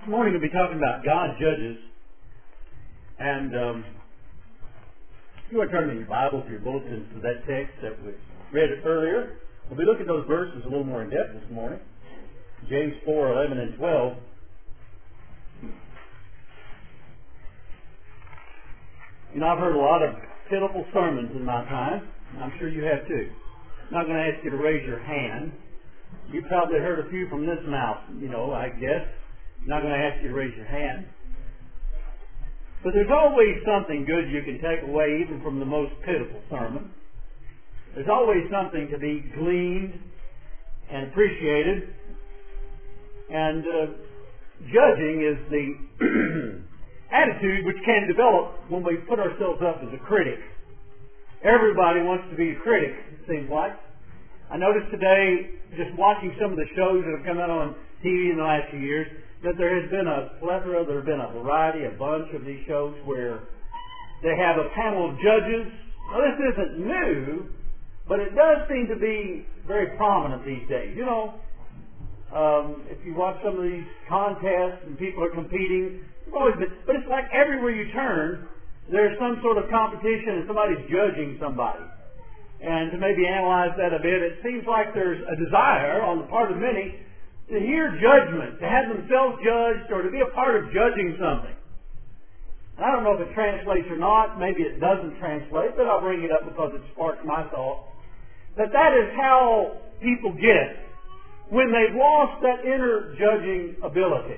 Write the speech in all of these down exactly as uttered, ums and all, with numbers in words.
This morning we'll be talking about God judges. And um, if you want to turn in your Bible, to your bulletins, to that text that we read earlier, we'll be looking at those verses a little more in depth this morning. James four, eleven and twelve. You know, I've heard a lot of pitiful sermons in my time. I'm sure you have too. I'm not going to ask you to raise your hand. You probably heard a few from this mouth, you know, I guess. I'm not going to ask you to raise your hand. But there's always something good you can take away even from the most pitiful sermon. There's always something to be gleaned and appreciated. And uh, judging is the attitude which can develop when we put ourselves up as a critic. Everybody wants to be a critic, it seems like. I noticed today, just watching some of the shows that have come out on T V in the last few years, that there has been a plethora, there have been a variety, a bunch of these shows where they have a panel of judges. Now, this isn't new, but it does seem to be very prominent these days. You know, um, if you watch some of these contests and people are competing, it's always been, but it's like everywhere you turn, there's some sort of competition and somebody's judging somebody. And to maybe analyze that a bit, it seems like there's a desire on the part of many to hear judgment, to have themselves judged, or to be a part of judging something. And I don't know if it translates or not. Maybe it doesn't translate, but I'll bring it up because it sparked my thought. That that is how people get when they've lost that inner judging ability.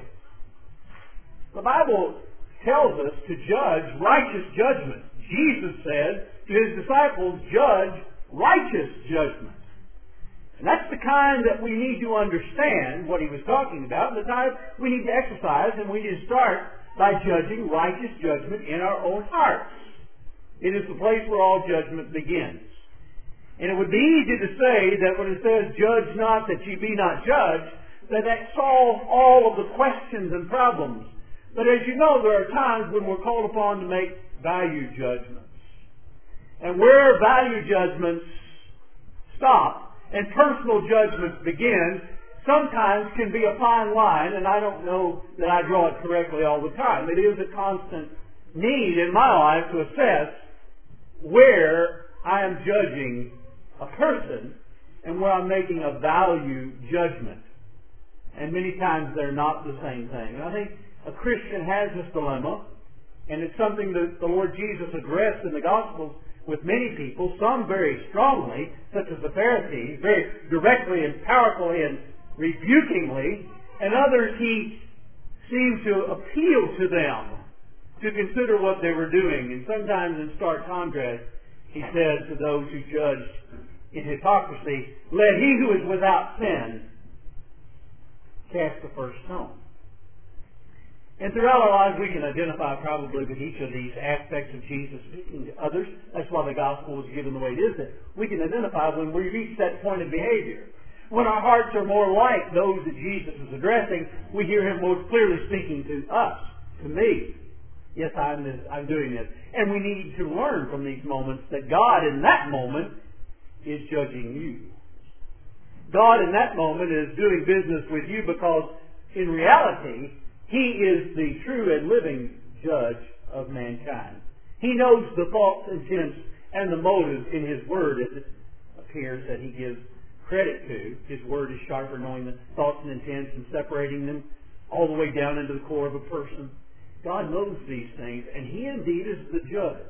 The Bible tells us to judge righteous judgment. Jesus said to His disciples, judge righteous judgment. And that's the kind that we need to understand what He was talking about, and the type we need to exercise, and we need to start by judging righteous judgment in our own hearts. It is the place where all judgment begins. And it would be easy to say that when it says, judge not that ye be not judged, that that solves all of the questions and problems. But as you know, there are times when we're called upon to make value judgments. And where value judgments stop and personal judgments begin, sometimes can be a fine line, and I don't know that I draw it correctly all the time. It is a constant need in my life to assess where I am judging a person and where I'm making a value judgment. And many times they're not the same thing. And I think a Christian has this dilemma, and it's something that the Lord Jesus addressed in the Gospels with many people, some very strongly, such as the Pharisees, very directly and powerfully and rebukingly, and others He seemed to appeal to them to consider what they were doing. And sometimes in stark contrast, He said to those who judged in hypocrisy, let he who is without sin cast the first stone. And throughout our lives, we can identify probably with each of these aspects of Jesus speaking to others. That's why the gospel was given the way it is. That we can identify when we reach that point of behavior. When our hearts are more like those that Jesus is addressing, we hear Him most clearly speaking to us, to me. Yes, I'm, this, I'm doing this. And we need to learn from these moments that God in that moment is judging you. God in that moment is doing business with you because in reality, He is the true and living judge of mankind. He knows the thoughts, intents, and the motives in His Word, as it appears that He gives credit to. His Word is sharper, knowing the thoughts and intents and separating them all the way down into the core of a person. God knows these things, and He indeed is the judge.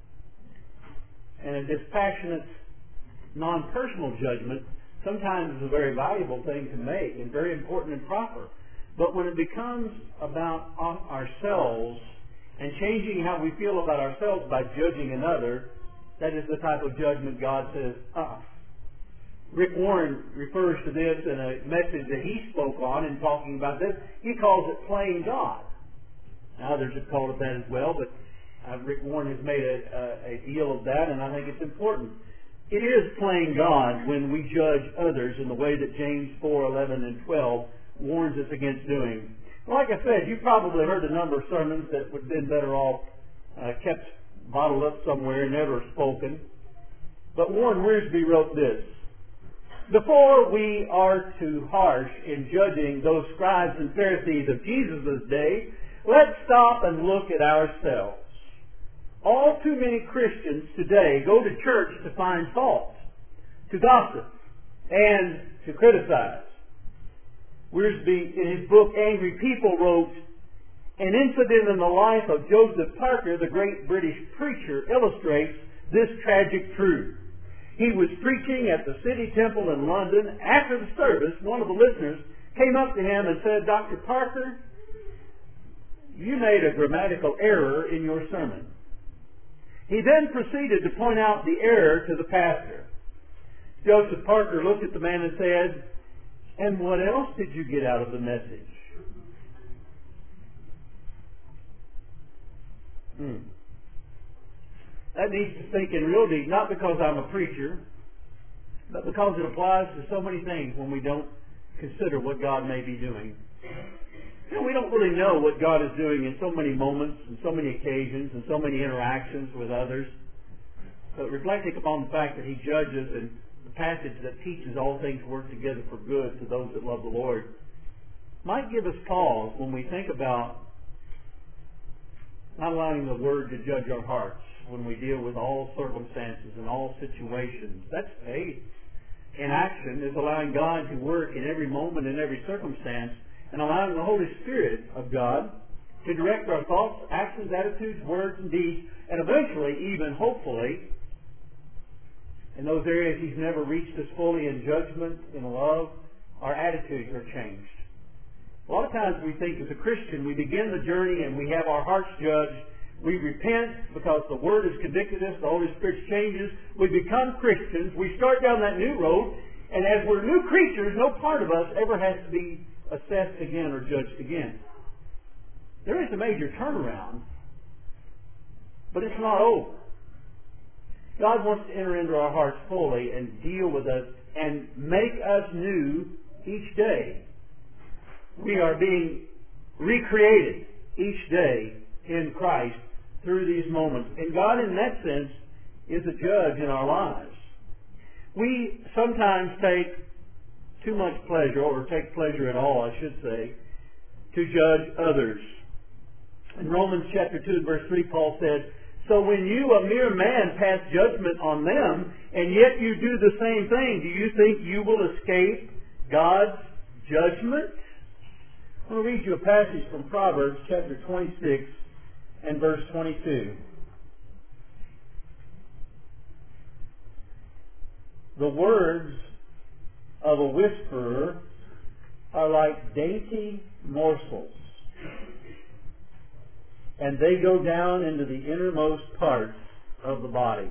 And this passionate, non-personal judgment sometimes is a very valuable thing to make and very important and proper. But when it becomes about ourselves and changing how we feel about ourselves by judging another, that is the type of judgment God says, uh-uh. Rick Warren refers to this in a message that he spoke on in talking about this. He calls it playing God. Now, others have called it that as well, but uh, Rick Warren has made a, a, a deal of that, and I think it's important. It is playing God when we judge others in the way that James four, eleven, and twelve warns us against doing. Well, like I said, you've probably heard a number of sermons that would have been better off uh, kept bottled up somewhere, never spoken. But Warren Wiersbe wrote this. Before we are too harsh in judging those scribes and Pharisees of Jesus' day, let's stop and look at ourselves. All too many Christians today go to church to find fault, to gossip, and to criticize. Wiersbe, in his book Angry People, wrote, "An incident in the life of Joseph Parker, the great British preacher, illustrates this tragic truth. He was preaching at the City Temple in London. After the service, one of the listeners came up to him and said, 'Doctor Parker, you made a grammatical error in your sermon.' He then proceeded to point out the error to the pastor. Joseph Parker looked at the man and said, 'And what else did you get out of the message?'" Hmm. That needs to sink in real deep, not because I'm a preacher, but because it applies to so many things when we don't consider what God may be doing. You know, we don't really know what God is doing in so many moments and so many occasions and so many interactions with others. But reflecting upon the fact that He judges, and the passage that teaches all things work together for good to those that love the Lord, might give us pause when we think about not allowing the Word to judge our hearts when we deal with all circumstances and all situations. That's faith. In action is allowing God to work in every moment and every circumstance, and allowing the Holy Spirit of God to direct our thoughts, actions, attitudes, words, and deeds, and eventually, even hopefully, in those areas He's never reached us fully in judgment, in love, our attitudes are changed. A lot of times we think as a Christian, we begin the journey and we have our hearts judged. We repent because the Word has convicted us, the Holy Spirit changes. We become Christians. We start down that new road, and as we're new creatures, no part of us ever has to be assessed again or judged again. There is a major turnaround, but it's not over. God wants to enter into our hearts fully and deal with us and make us new each day. We are being recreated each day in Christ through these moments. And God, in that sense, is a judge in our lives. We sometimes take too much pleasure, or take pleasure at all, I should say, to judge others. In Romans chapter two, verse three, Paul said, "So when you, a mere man, pass judgment on them, and yet you do the same thing, do you think you will escape God's judgment?" I'm going to read you a passage from Proverbs chapter twenty-six and verse twenty-two. "The words of a whisperer are like dainty morsels, and they go down into the innermost parts of the body."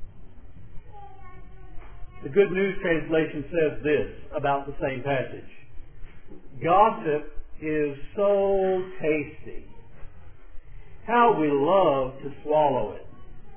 The Good News Translation says this about the same passage: "Gossip is so tasty. How we love to swallow it."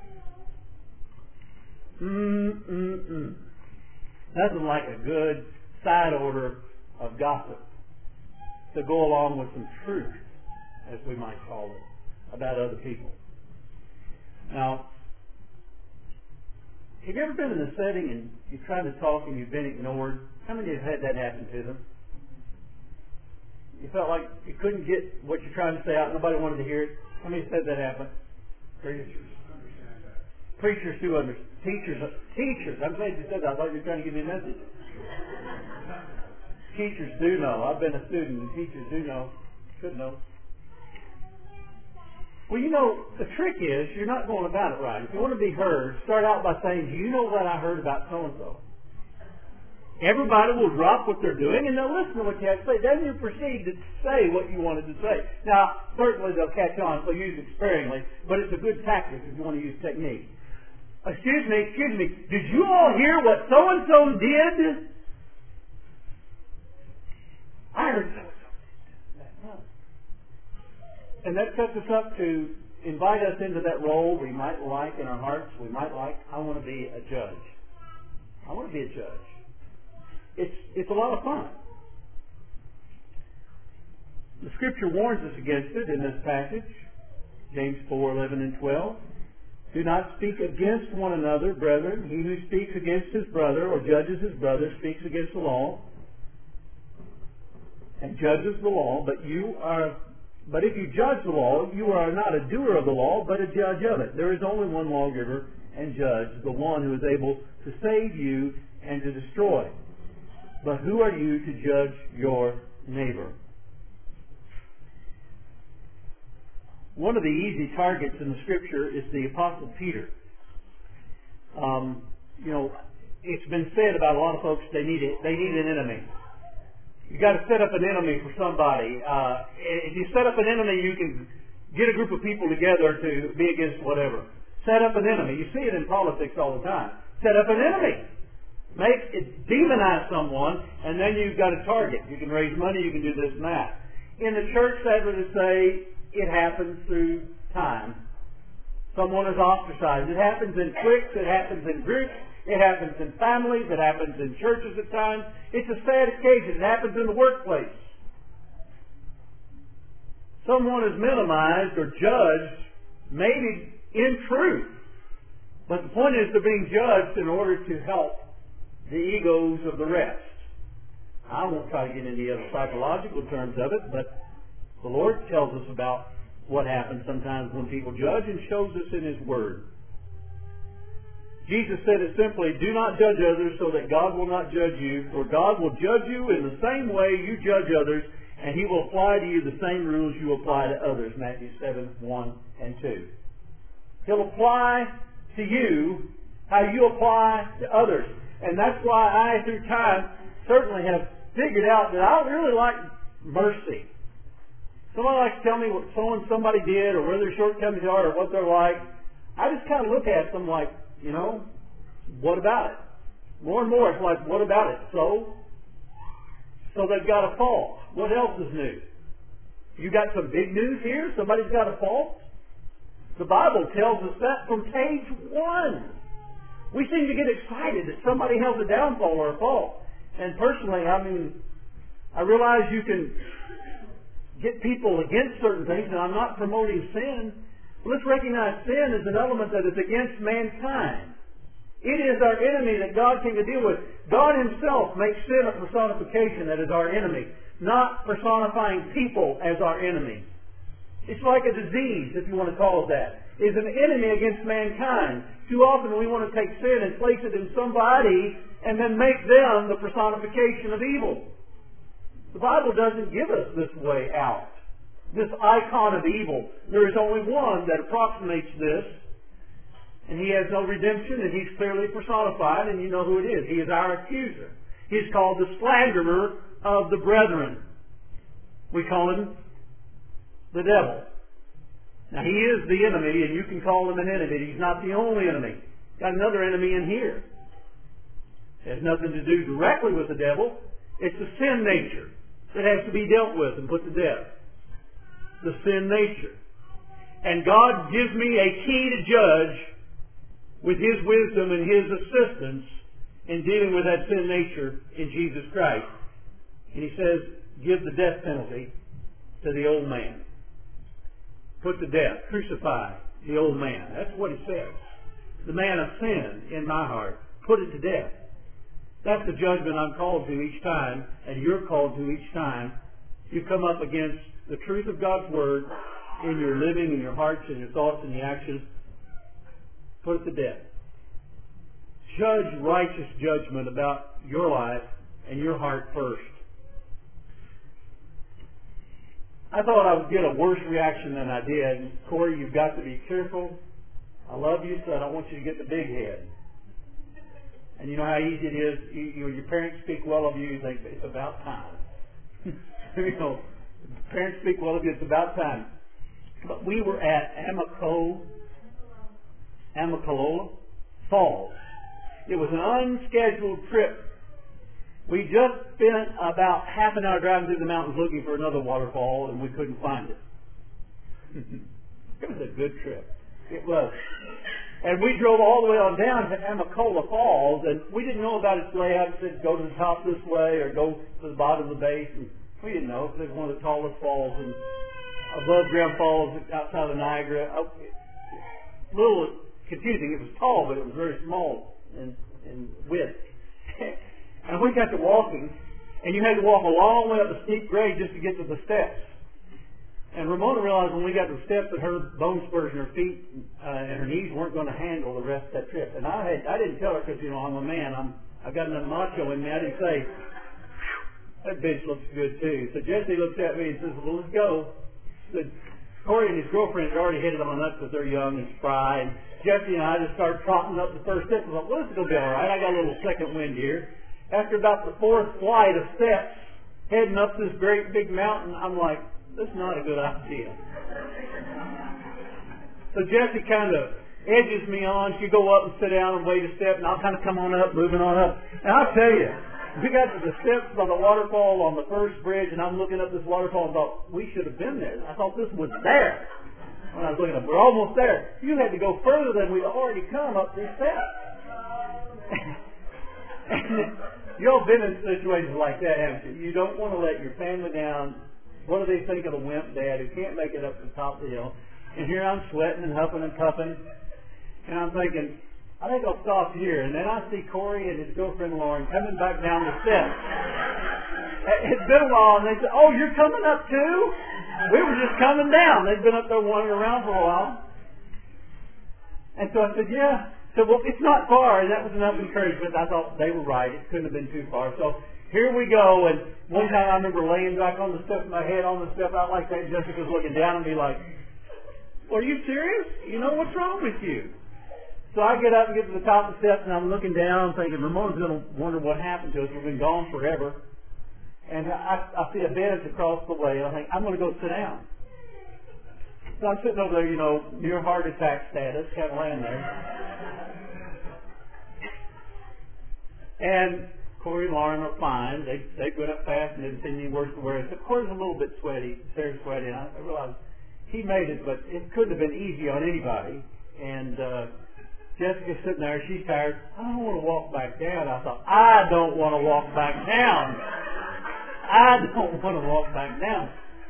Mm-mm-mm. Nothing like a good side order of gossip to go along with some truth, as we might call it, about other people. Now, have you ever been in a setting and you're trying to talk and you've been ignored? How many have had that happen to them? You felt like you couldn't get what you're trying to say out. Nobody wanted to hear it. How many said that happened? Preachers. Preachers do understand. Teachers. Teachers. I'm glad you said that. I thought you were trying to give me a message. Teachers do know. I've been a student, and teachers do know. Should know. Well, you know, the trick is you're not going about it right. If you want to be heard, start out by saying, "Do you know what I heard about so-and-so?" Everybody will drop what they're doing and they'll listen to what you have to say. Then you proceed to say what you wanted to say. Now, certainly they'll catch on, so use it sparingly, but it's a good tactic if you want to use technique. "Excuse me, excuse me, did you all hear what so-and-so did?" "I heard so-and-so." And that sets us up to invite us into that role we might like in our hearts. We might like, I want to be a judge. I want to be a judge. It's, it's a lot of fun. The Scripture warns us against it in this passage, James four, eleven and twelve. Do not speak against one another, brethren. He who speaks against his brother or judges his brother speaks against the law and judges the law. But you are, but if you judge the law, you are not a doer of the law, but a judge of it. There is only one lawgiver and judge, the one who is able to save you and to destroy. But who are you to judge your neighbor? One of the easy targets in the Scripture is the Apostle Peter. Um, you know, it's been said about a lot of folks they need it. They need an enemy. You got to set up an enemy for somebody. Uh, if you set up an enemy, you can get a group of people together to be against whatever. Set up an enemy. You see it in politics all the time. Set up an enemy. Make it demonize someone, and then you've got a target. You can raise money. You can do this and that. In the church, sadly to say, it happens through time. Someone is ostracized. It happens in cliques. It happens in groups. It happens in families. It happens in churches at times. It's a sad occasion. It happens in the workplace. Someone is minimized or judged, maybe in truth. But the point is they're being judged in order to help the egos of the rest. I won't try to get into the other psychological terms of it, but the Lord tells us about what happens sometimes when people judge and shows us in His Word. Jesus said it simply, do not judge others so that God will not judge you, for God will judge you in the same way you judge others, and He will apply to you the same rules you apply to others. Matthew seven, one and two. He'll apply to you how you apply to others. And that's why I, through time, certainly have figured out that I really like mercy. Somebody likes to tell me what someone somebody did or where their shortcomings are or what they're like. I just kind of look at them like, you know, what about it? More and more it's like, what about it? So? So they've got a fault. What else is new? You got some big news here? Somebody's got a fault? The Bible tells us that from page one. We seem to get excited that somebody has a downfall or a fault. And personally, I mean, I realize you can get people against certain things, and I'm not promoting sin. But let's recognize sin is an element that is against mankind. It is our enemy that God came to deal with. God Himself makes sin a personification that is our enemy, not personifying people as our enemy. It's like a disease, if you want to call it that. It's an enemy against mankind. Too often we want to take sin and place it in somebody and then make them the personification of evil. The Bible doesn't give us this way out, this icon of evil. There is only one that approximates this, and He has no redemption, and He's clearly personified, and you know who it is. He is our accuser. He's called the slanderer of the brethren. We call Him the devil. Now, he is the enemy, and you can call him an enemy. He's not the only enemy. Got another enemy in here. It has nothing to do directly with the devil. It's the sin nature that has to be dealt with and put to death. The sin nature. And God gives me a key to judge with His wisdom and His assistance in dealing with that sin nature in Jesus Christ. And He says, give the death penalty to the old man. Put to death, crucify the old man. That's what He says. The man of sin in my heart, put it to death. That's the judgment I'm called to each time, and you're called to each time you come up against the truth of God's Word in your living, in your hearts, in your thoughts, and the actions. Put it to death. Judge righteous judgment about your life and your heart first. I thought I would get a worse reaction than I did. Corey, you've got to be careful. I love you, so I don't want you to get the big head. And you know how easy it is. You, you, your parents speak well of you. You think it's about time. you know, parents speak well of you. It's about time. But we were at Amico, Amicalola Falls. It was an unscheduled trip. We just spent about half an hour driving through the mountains looking for another waterfall, and we couldn't find it. It was a good trip. It was. And we drove all the way on down to Amicola Falls, and we didn't know about its layout. It said go to the top this way or go to the bottom of the base. And we didn't know. It was one of the tallest falls and above ground falls outside of Niagara. A little confusing. It was tall, but it was very small in, in width. And we got to walking, and you had to walk a long way up a steep grade just to get to the steps. And Ramona realized when we got to the steps that her bone spurs in her feet uh, and her knees weren't going to handle the rest of that trip. And I had I didn't tell her because, you know, I'm a man. I'm, I've got enough macho in me. I didn't say, that bitch looks good too. So Jesse looks at me and says, well, let's go. So Corey and his girlfriend had already headed on up because they're young and spry. And Jesse and I just started trotting up the first step. I thought, well, this is going to be all right. I got a little second wind here. After about the fourth flight of steps, heading up this great big mountain, I'm like, this is not a good idea. So Jesse kind of edges me on. She go up and sit down and wait a step, and I'll kind of come on up, moving on up. And I'll tell you, we got to the steps by the waterfall on the first bridge, and I'm looking up this waterfall and thought, we should have been there. I thought this was there. When I was looking up, we're almost there. You had to go further than we'd already come up these steps. You've been in situations like that, haven't you? You don't want to let your family down. What do they think of the wimp dad who can't make it up to the top of the hill? And here I'm sweating and huffing and puffing. And I'm thinking, I think I'll stop here. And then I see Corey and his girlfriend Lauren coming back down the steps. It's been a while, and they said, oh, you're coming up too? We were just coming down. They'd been up there wandering around for a while. And so I said, yeah. So, well, it's not far, and that was enough encouragement. I thought they were right. It couldn't have been too far. So here we go, and one time I remember laying back on the step, my head on the step out like that, and Jessica's looking down at me like, are you serious? You know, what's wrong with you? So I get up and get to the top of the steps, and I'm looking down, thinking, Ramona's going to wonder what happened to us. We've been gone forever. And I, I see a bench across the way, and I think, I'm going to go sit down. So I'm sitting over there, you know, near heart attack status, kind of laying there. And Corey and Lauren are fine. They they went up fast and didn't seem any worse than where I said. Corey's a little bit sweaty, very sweaty. And I realized he made it, but it couldn't have been easy on anybody. And uh, Jessica's sitting there. She's tired. I don't want to walk back down. I thought, I don't want to walk back down. I don't want to walk back down.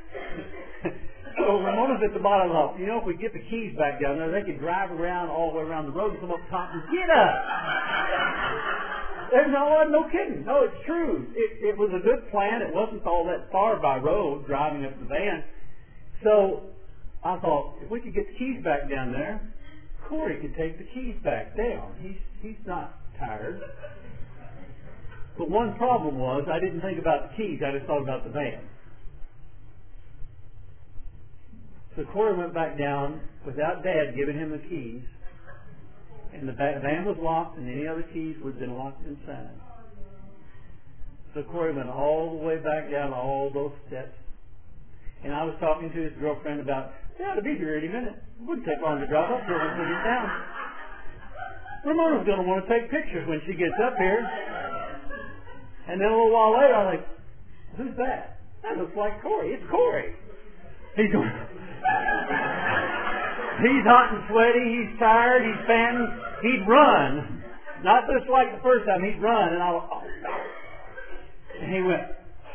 So Ramona's at the bottom. I thought, you know, if we get the keys back down there, they could drive around all the way around the road and come up top and get us. There's no, no kidding. No, it's true. It, it was a good plan. It wasn't all that far by road, driving up the van. So I thought, if we could get the keys back down there, Corey could take the keys back down. He's he's not tired. But one problem was, I didn't think about the keys. I just thought about the van. So Corey went back down without Dad giving him the keys. And the van was locked, and any other keys would have been locked inside. So Corey went all the way back down all those steps. And I was talking to his girlfriend about, yeah, it'll be here any minute. It wouldn't take long to drive up here once we get down. Ramona's going to want to take pictures when she gets up here. And then a little while later, I'm like, who's that? That looks like Corey. It's Corey. He's going... He's hot and sweaty, he's tired, he's panting, he'd run. Not just like the first time, he'd run. And I went, oh. And he went.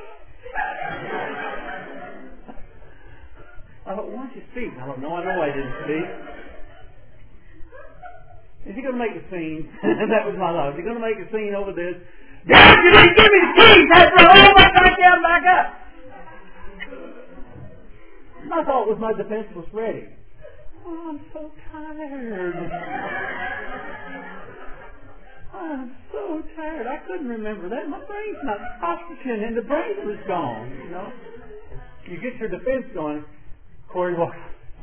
I thought, why don't you speak? I don't know, I know I didn't speak. Is he going to make a scene? That was my thought. Is he going to make a scene over this? Dad, you didn't give me the keys! That's right, all back down, back up! My thought was my defense was ready. Oh, I'm so tired. I'm so tired. I couldn't remember that. My brain's not oxygen and the brain was gone, you know. You get your defense going. Corey walks.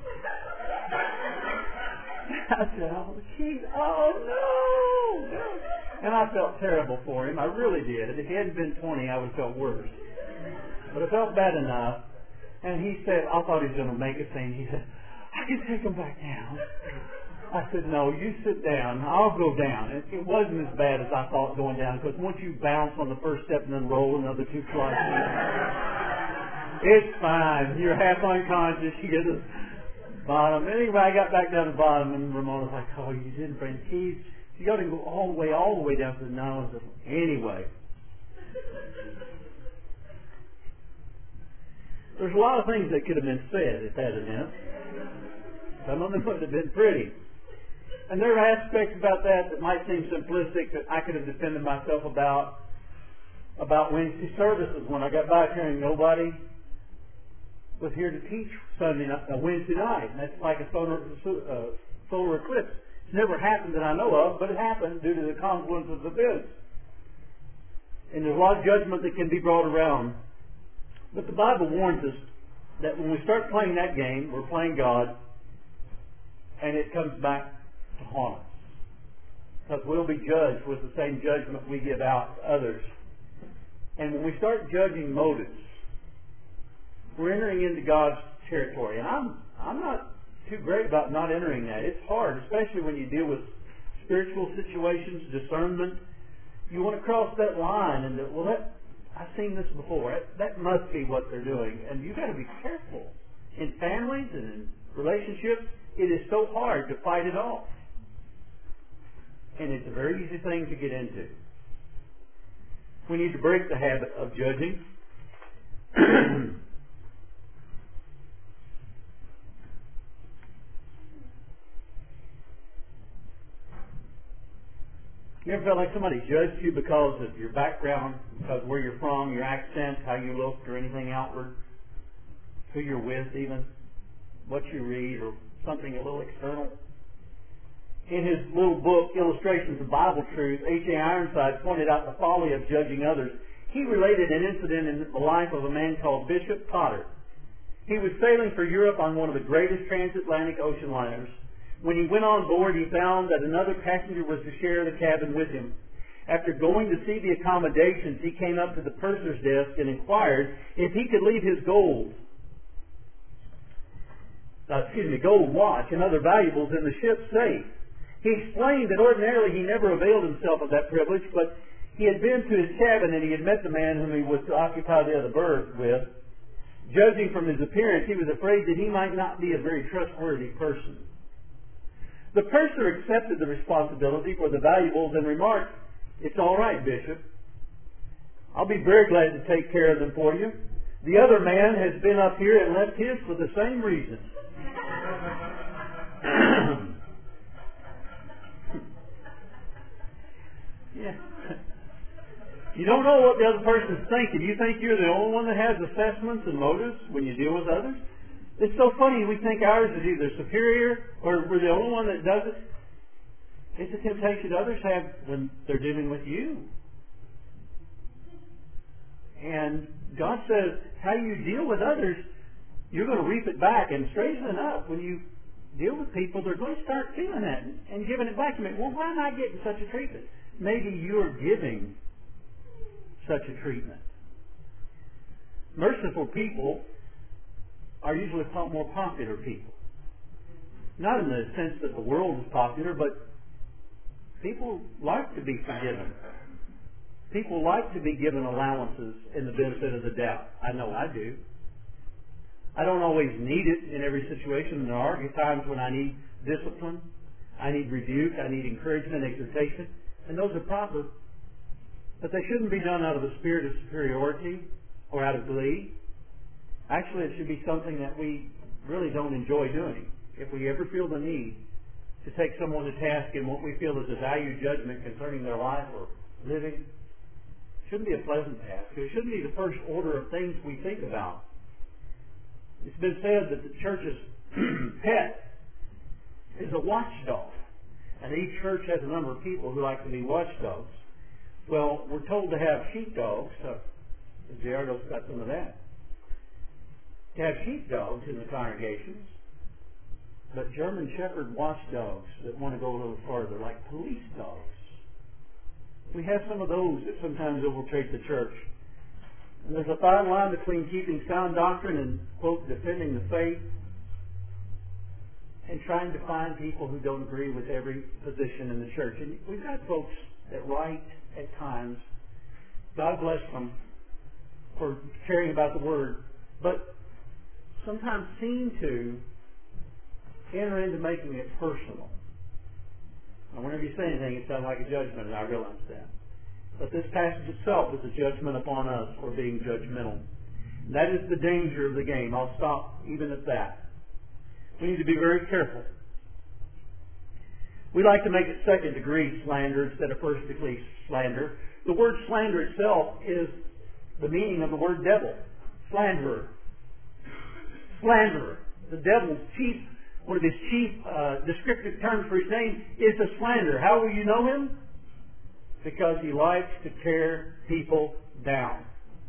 I said, oh, the keys. Oh, no. And I felt terrible for him. I really did. If he hadn't been twenty, I would have felt worse. But I felt bad enough. And he said, I thought he was going to make a scene. He said, I can take him back down. I said, no, you sit down. I'll go down. It, it wasn't as bad as I thought going down, because once you bounce on the first step and then roll another two flights, it's fine. You're half unconscious. You get to the bottom. Anyway, I got back down to the bottom, and Ramona's like, oh, you didn't bring the keys. You got to go all the way, all the way down. I said, no. I said, anyway. There's a lot of things that could have been said at that event. Some of them would have been pretty. And there are aspects about that that might seem simplistic that I could have defended myself about, about Wednesday services when I got back here and nobody was here to teach Sunday night, uh, Wednesday night. And that's like a solar, uh, solar eclipse. It's never happened that I know of, but it happened due to the confluence of events. And there's a lot of judgment that can be brought around. But the Bible warns us that when we start playing that game, we're playing God, and it comes back to haunt us. Because we'll be judged with the same judgment we give out to others. And when we start judging motives, we're entering into God's territory. And I'm I'm not too great about not entering that. It's hard, especially when you deal with spiritual situations, discernment. You want to cross that line and, well, that I've seen this before. That, that must be what they're doing. And you've got to be careful. In families and in relationships, it is so hard to fight it off. And it's a very easy thing to get into. We need to break the habit of judging. You ever felt like somebody judged you because of your background, because where you're from, your accent, how you looked, or anything outward? Who you're with even? What you read, or something a little external? In his little book, Illustrations of Bible Truth, H A Ironside pointed out the folly of judging others. He related an incident in the life of a man called Bishop Potter. He was sailing for Europe on one of the greatest transatlantic ocean liners. When he went on board, he found that another passenger was to share the cabin with him. After going to see the accommodations, he came up to the purser's desk and inquired if he could leave his gold, uh, excuse me, gold watch and other valuables in the ship's safe. He explained that ordinarily he never availed himself of that privilege, but he had been to his cabin and he had met the man whom he was to occupy the other berth with. Judging from his appearance, he was afraid that he might not be a very trustworthy person. The purser accepted the responsibility for the valuables and remarked, "It's all right, Bishop. I'll be very glad to take care of them for you. The other man has been up here and left his for the same reason." Yeah. You don't know what the other person's thinking. You think you're the only one that has assessments and motives when you deal with others? It's so funny. We think ours is either superior or we're the only one that does it. It's a temptation others have when they're dealing with you. And God says, how you deal with others, you're going to reap it back. And strangely enough, when you deal with people, they're going to start feeling that and giving it back to me. Well, why am I getting such a treatment? Maybe you're giving such a treatment. Merciful people are usually more popular people. Not in the sense that the world is popular, but people like to be forgiven. People like to be given allowances in the benefit of the doubt. I know I do. I don't always need it in every situation. There are times when I need discipline, I need rebuke, I need encouragement, exhortation, and those are proper. But they shouldn't be done out of a spirit of superiority or out of glee. Actually, it should be something that we really don't enjoy doing. If we ever feel the need to take someone to task in what we feel is a value judgment concerning their life or living, it shouldn't be a pleasant task. It shouldn't be the first order of things we think about. It's been said that the church's pet is a watchdog. And each church has a number of people who like to be watchdogs. Well, we're told to have sheepdogs. So Gerardo's got some of that. To have sheepdogs in the congregations, but German Shepherd watchdogs that want to go a little further, like police dogs. We have some of those that sometimes infiltrate the church. And there's a fine line between keeping sound doctrine and, quote, defending the faith, and trying to find people who don't agree with every position in the church. And we've got folks that write at times, God bless them for caring about the Word, but sometimes seem to enter into making it personal. Now, whenever you say anything, it sounds like a judgment, and I realize that. But this passage itself is a judgment upon us for being judgmental. And that is the danger of the game. I'll stop even at that. We need to be very careful. We like to make it second degree slander instead of first degree slander. The word slander itself is the meaning of the word devil. Slanderer. Slanderer. The devil's chief, one of his chief uh, descriptive terms for his name is a slanderer. How will you know him? Because he likes to tear people down.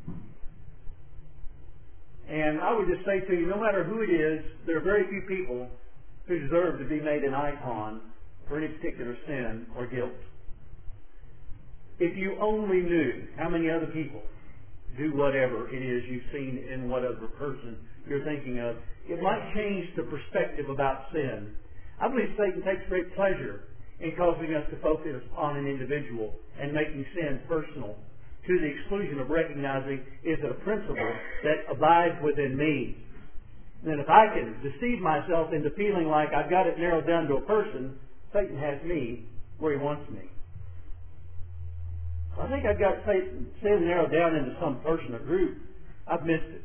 And I would just say to you, no matter who it is, there are very few people who deserve to be made an icon for any particular sin or guilt. If you only knew how many other people do whatever it is you've seen in what other person you're thinking of, it might change the perspective about sin. I believe Satan takes great pleasure in causing us to focus on an individual and making sin personal, to the exclusion of recognizing is it a principle that abides within me. And if I can deceive myself into feeling like I've got it narrowed down to a person, Satan has me where he wants me. I think I've got Satan, sin narrowed down into some person or group. I've missed it.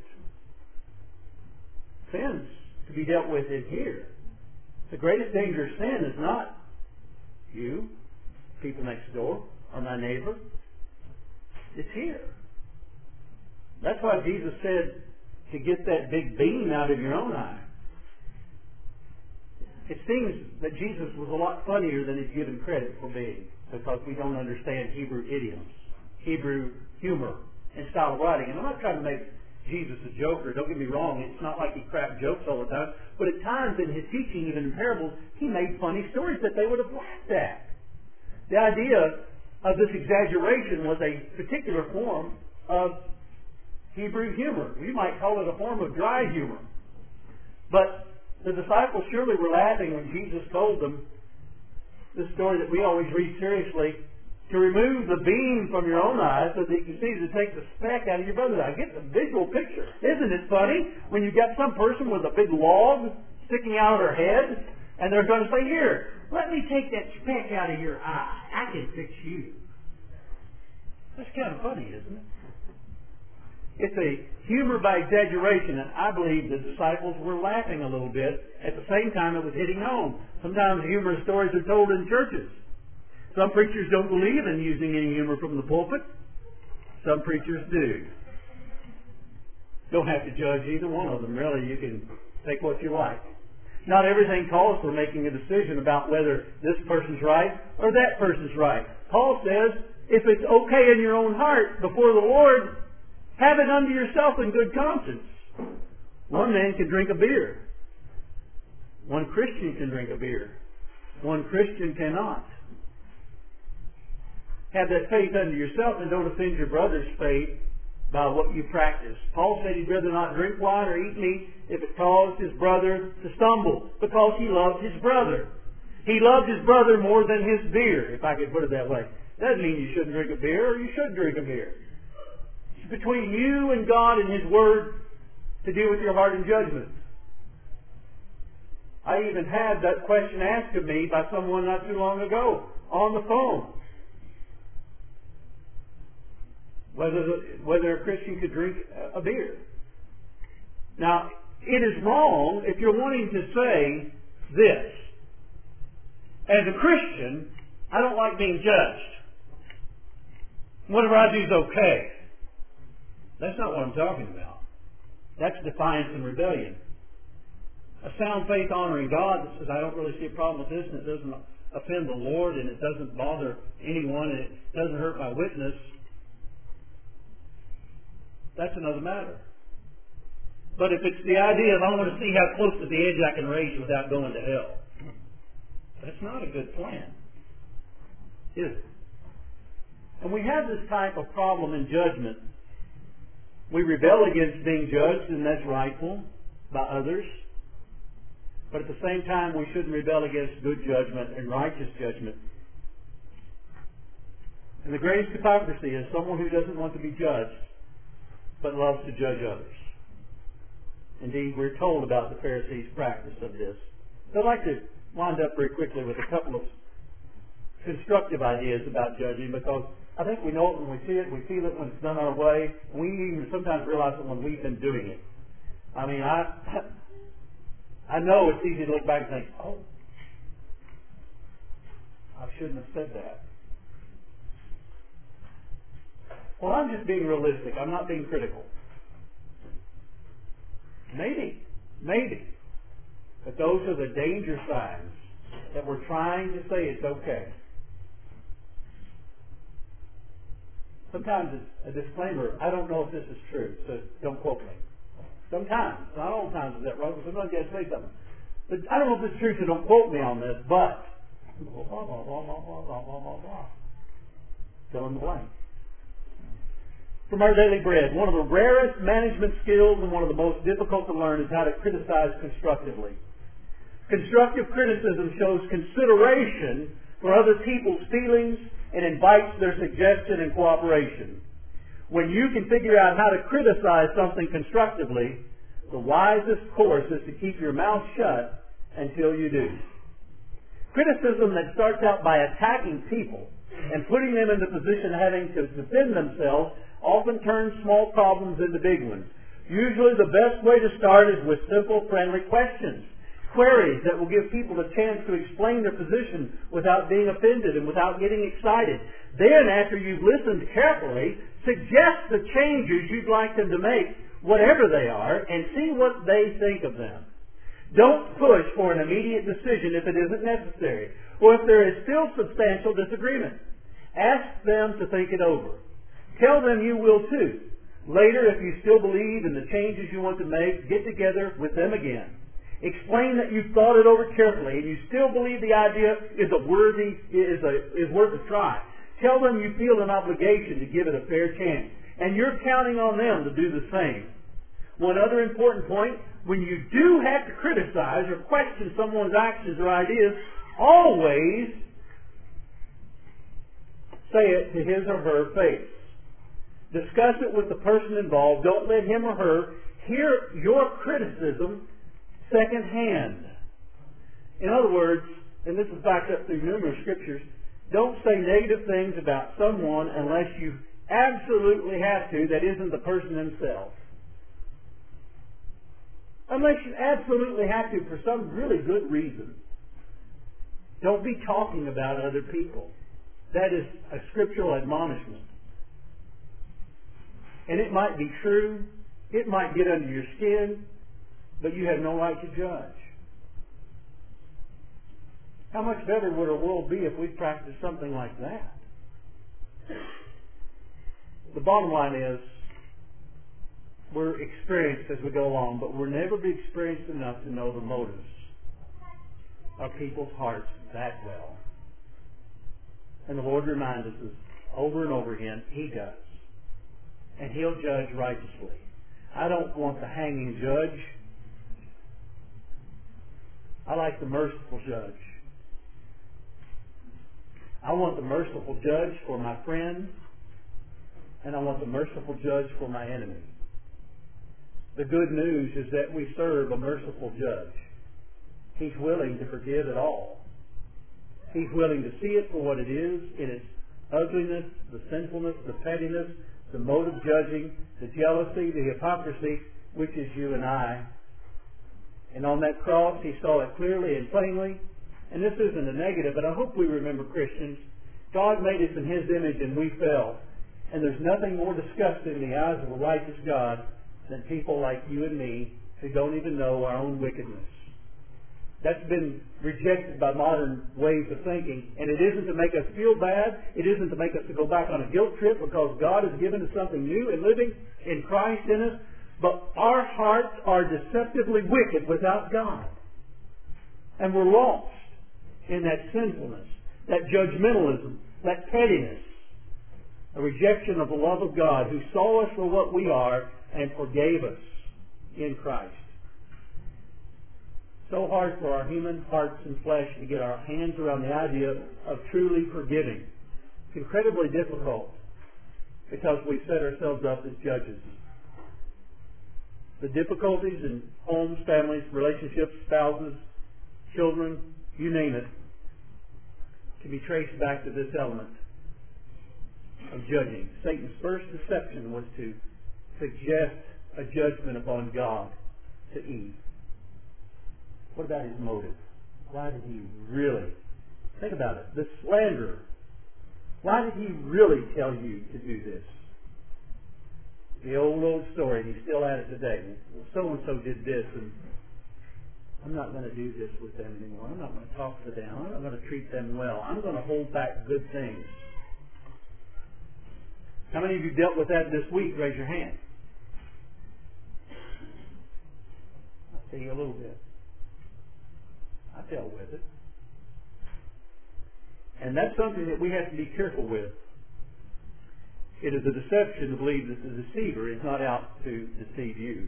Sin's to be dealt with in here. The greatest danger of sin is not you, people next door, or my neighbor. It's here. That's why Jesus said to get that big beam out of your own eye. It seems that Jesus was a lot funnier than he's given credit for being, because we don't understand Hebrew idioms, Hebrew humor, and style of writing. And I'm not trying to make Jesus a joker. Don't get me wrong. It's not like he cracked jokes all the time. But at times in his teaching, even in parables, he made funny stories that they would have laughed at. The idea of this exaggeration was a particular form of Hebrew humor. We might call it a form of dry humor. But the disciples surely were laughing when Jesus told them this story that we always read seriously, to remove the beam from your own eye so that you can see to take the speck out of your brother's eye. Get the visual picture. Isn't it funny when you've got some person with a big log sticking out of their head and they're going to say, here, let me take that speck out of your eye. I can fix you. That's kind of funny, isn't it? It's a humor by exaggeration, and I believe the disciples were laughing a little bit. At the same time, it was hitting home. Sometimes humorous stories are told in churches. Some preachers don't believe in using any humor from the pulpit. Some preachers do. Don't have to judge either one of them, really. You can take what you like. Not everything calls for making a decision about whether this person's right or that person's right. Paul says, if it's okay in your own heart before the Lord, have it unto yourself in good conscience. One man can drink a beer. One Christian can drink a beer. One Christian cannot. Have that faith unto yourself and don't offend your brother's faith by what you practice. Paul said he'd rather not drink wine or eat meat if it caused his brother to stumble, because he loved his brother. He loved his brother more than his beer, if I could put it that way. Doesn't mean you shouldn't drink a beer, or you should drink a beer. It's between you and God and His Word to deal with your heart and judgment. I even had that question asked of me by someone not too long ago on the phone. Whether, the, whether a Christian could drink a beer. Now, it is wrong if you're wanting to say this. As a Christian, I don't like being judged. Whatever I do is okay. That's not what I'm talking about. That's defiance and rebellion. A sound faith honoring God that says, I don't really see a problem with this, and it doesn't offend the Lord, and it doesn't bother anyone, and it doesn't hurt my witness. That's another matter. But if it's the idea of I want to see how close to the edge I can raise without going to hell, that's not a good plan, is it? And we have this type of problem in judgment. We rebel against being judged, and that's rightful by others. But at the same time, we shouldn't rebel against good judgment and righteous judgment. And the greatest hypocrisy is someone who doesn't want to be judged, but loves to judge others. Indeed, we're told about the Pharisees' practice of this. So I'd like to wind up very quickly with a couple of constructive ideas about judging, because I think we know it when we see it, we feel it when it's done our way, and we even sometimes realize it when we've been doing it. I mean, I I know it's easy to look back and think, oh, shouldn't have said that. Well, I'm just being realistic. I'm not being critical. Maybe. Maybe. But those are the danger signs that we're trying to say it's okay. Sometimes it's a disclaimer. I don't know if this is true, so don't quote me. Sometimes. Not all times is that right, but sometimes you have to say something. But I don't know if this is true, so don't quote me on this, but blah, blah, blah, blah, blah, blah, blah, blah, blah, blah. Fill in the blank. From our daily bread, one of the rarest management skills and one of the most difficult to learn is how to criticize constructively. Constructive criticism shows consideration for other people's feelings and invites their suggestion and cooperation. When you can figure out how to criticize something constructively, the wisest course is to keep your mouth shut until you do. Criticism that starts out by attacking people and putting them in the position of having to defend themselves often turns small problems into big ones. Usually the best way to start is with simple, friendly questions. Queries that will give people a chance to explain their position without being offended and without getting excited. Then, after you've listened carefully, suggest the changes you'd like them to make, whatever they are, and see what they think of them. Don't push for an immediate decision if it isn't necessary, or if there is still substantial disagreement. Ask them to think it over. Tell them you will too. Later, if you still believe in the changes you want to make, get together with them again. Explain that you've thought it over carefully and you still believe the idea is a worthy is a is worth a try. Tell them you feel an obligation to give it a fair chance, and you're counting on them to do the same. One other important point: when you do have to criticize or question someone's actions or ideas, always say it to his or her face. Discuss it with the person involved. Don't let him or her hear your criticism secondhand. In other words, and this is backed up through numerous scriptures, don't say negative things about someone unless you absolutely have to that isn't the person themselves. Unless you absolutely have to for some really good reason. Don't be talking about other people. That is a scriptural admonishment. And it might be true, it might get under your skin, but you have no right to judge. How much better would our world be if we practiced something like that? The bottom line is, we're experienced as we go along, but we'll never be experienced enough to know the motives of people's hearts that well. And the Lord reminds us over and over again, He does. And He'll judge righteously. I don't want the hanging judge. I like the merciful judge. I want the merciful judge for my friend, and I want the merciful judge for my enemy. The good news is that we serve a merciful judge. He's willing to forgive it all. He's willing to see it for what it is, in its ugliness, the sinfulness, the pettiness, the motive judging, the jealousy, the hypocrisy, which is you and I. And on that cross, He saw it clearly and plainly. And this isn't a negative, but I hope we remember, Christians, God made us in His image and we fell. And there's nothing more disgusting in the eyes of a righteous God than people like you and me who don't even know our own wickedness. That's been rejected by modern ways of thinking. And it isn't to make us feel bad. It isn't to make us to go back on a guilt trip, because God has given us something new and living in Christ in us. But our hearts are deceptively wicked without God. And we're lost in that sinfulness, that judgmentalism, that pettiness. A rejection of the love of God, who saw us for what we are and forgave us in Christ. So hard for our human hearts and flesh to get our hands around the idea of truly forgiving. It's incredibly difficult because we set ourselves up as judges. The difficulties in homes, families, relationships, spouses, children, you name it, can be traced back to this element of judging. Satan's first deception was to suggest a judgment upon God to Eve. What about his motive? Why did he really Think about it. The slanderer. Why did he really tell you to do this? The old, old story, and he's still at it today. Well, so-and-so did this, and I'm not going to do this with them anymore. I'm not going to talk to them. I'm not going to treat them well. I'm going to hold back good things. How many of you dealt with that this week? Raise your hand. I see you a little bit. I dealt with it. And that's something that we have to be careful with. It is a deception to believe that the deceiver is not out to deceive you.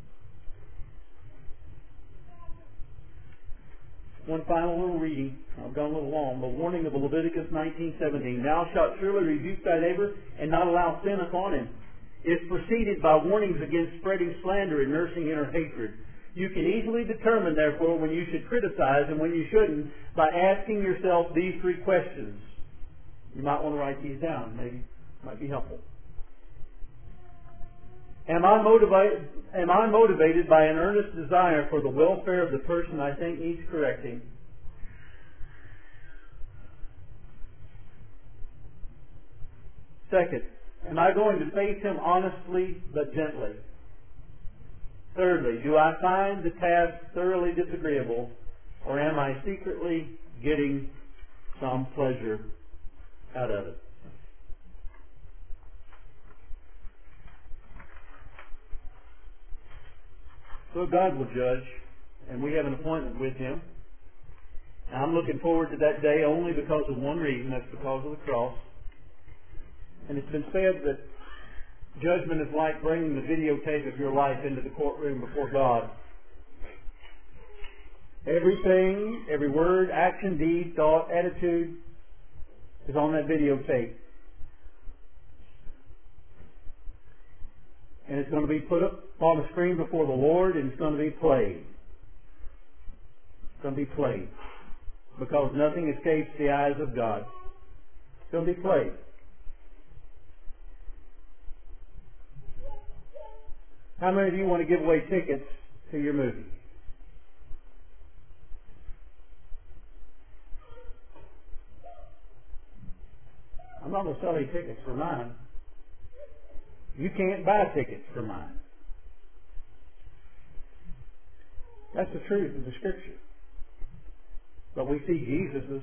One final little reading. I've gone a little long. The warning of Leviticus nineteen seventeen. Thou shalt surely rebuke thy neighbor and not allow sin upon him. It is preceded by warnings against spreading slander and nursing inner hatred. You can easily determine, therefore, when you should criticize and when you shouldn't by asking yourself these three questions. You might want to write these down. Maybe it might be helpful. Am I motivated, am I motivated by an earnest desire for the welfare of the person I think needs correcting? Second, am I going to face him honestly but gently? Thirdly, do I find the task thoroughly disagreeable, or am I secretly getting some pleasure out of it? So God will judge, and we have an appointment with Him. And I'm looking forward to that day only because of one reason. That's because of the cross. And it's been said that judgment is like bringing the videotape of your life into the courtroom before God. Everything, every word, action, deed, thought, attitude is on that videotape. And it's going to be put up on a screen before the Lord, and it's going to be played. It's going to be played. Because nothing escapes the eyes of God. It's going to be played. How many of you want to give away tickets to your movie? I'm not going to sell any tickets for mine. You can't buy tickets for mine. That's the truth of the Scripture. But we see Jesus as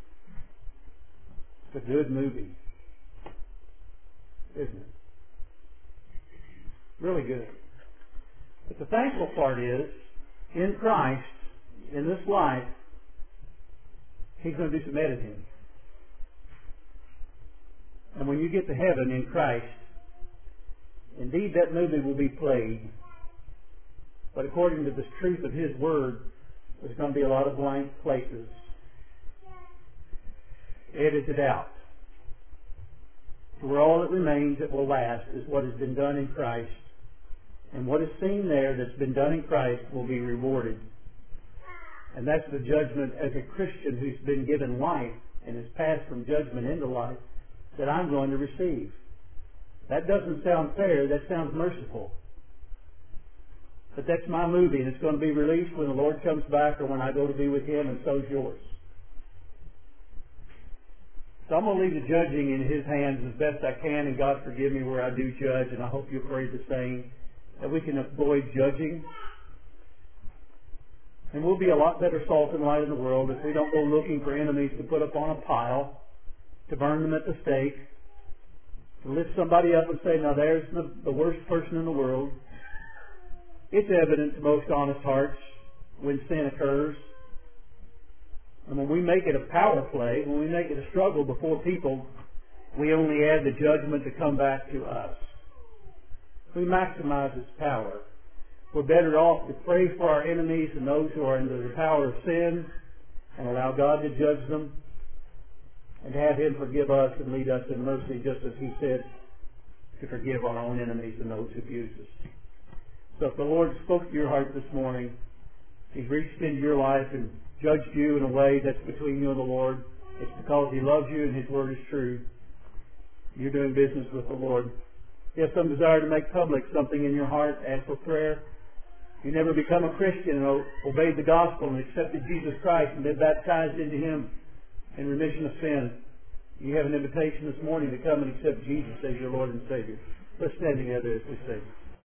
it's a good movie. Isn't it? Really good. But the thankful part is, in Christ, in this life, He's going to do some editing. And when you get to heaven in Christ, indeed that movie will be played. But according to the truth of His Word, there's going to be a lot of blank places edited out. For all that remains that will last is what has been done in Christ. And what is seen there that's been done in Christ will be rewarded. And that's the judgment as a Christian who's been given life and has passed from judgment into life that I'm going to receive. That doesn't sound fair. That sounds merciful. But that's my movie, and it's going to be released when the Lord comes back or when I go to be with Him, and so's yours. So I'm going to leave the judging in His hands as best I can, and God forgive me where I do judge, and I hope you'll pray the same, that we can avoid judging. And we'll be a lot better salt and light in the world if we don't go looking for enemies to put up on a pile, to burn them at the stake, to lift somebody up and say, now there's the, the worst person in the world. It's evident to most honest hearts when sin occurs. And when we make it a power play, when we make it a struggle before people, we only add the judgment to come back to us. We maximize its power. We're better off to pray for our enemies and those who are under the power of sin and allow God to judge them and have Him forgive us and lead us in mercy, just as He said to forgive our own enemies and those who abuse us. So if the Lord spoke to your heart this morning, He's reached into your life and judged you in a way that's between you and the Lord, it's because He loves you and His Word is true. You're doing business with the Lord. You have some desire to make public something in your heart, ask for prayer. You never become a Christian and obeyed the gospel and accepted Jesus Christ and been baptized into Him and remission of sin. You have an invitation this morning to come and accept Jesus as your Lord and Savior. Let's stand together as we sing.